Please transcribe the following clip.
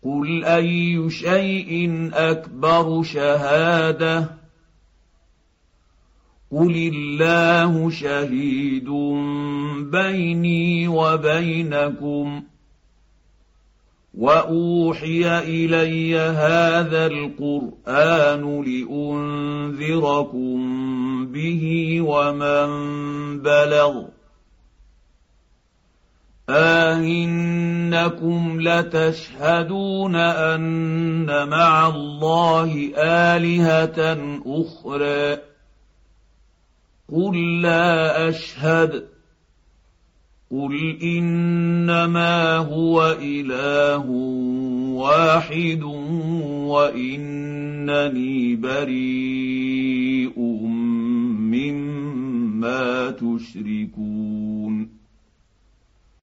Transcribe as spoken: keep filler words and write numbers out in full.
قل اي شيء اكبر شهاده قل الله شهيد بيني وبينكم واوحي الي هذا القران لانذركم به ومن بلغ أئنكم لتشهدون أن مع الله آلهة أخرى قل لا أشهد قل إنما هو إله واحد وإنني بريء مما تشركون